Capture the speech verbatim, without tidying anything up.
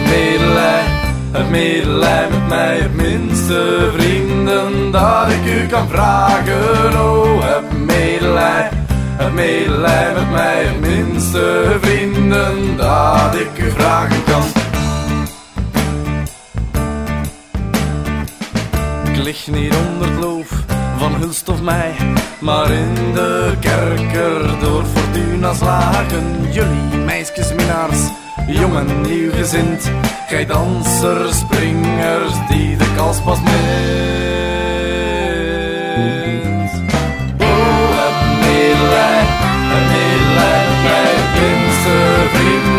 medelij, heb medelij met mij, het minste vrienden dat ik u kan vragen. Oh, heb medelij, heb medelij met mij, het minste vrienden dat ik u vragen kan. Ik lig niet onder het loof van Hulst of mij, maar in de kerker door Fortuna slagen. Jullie meisjesminaars, jong en nieuwgezind, gij dansers, springers die de kals pas mint. Oh, heb medelij, heb medelij met mij, het minste vriend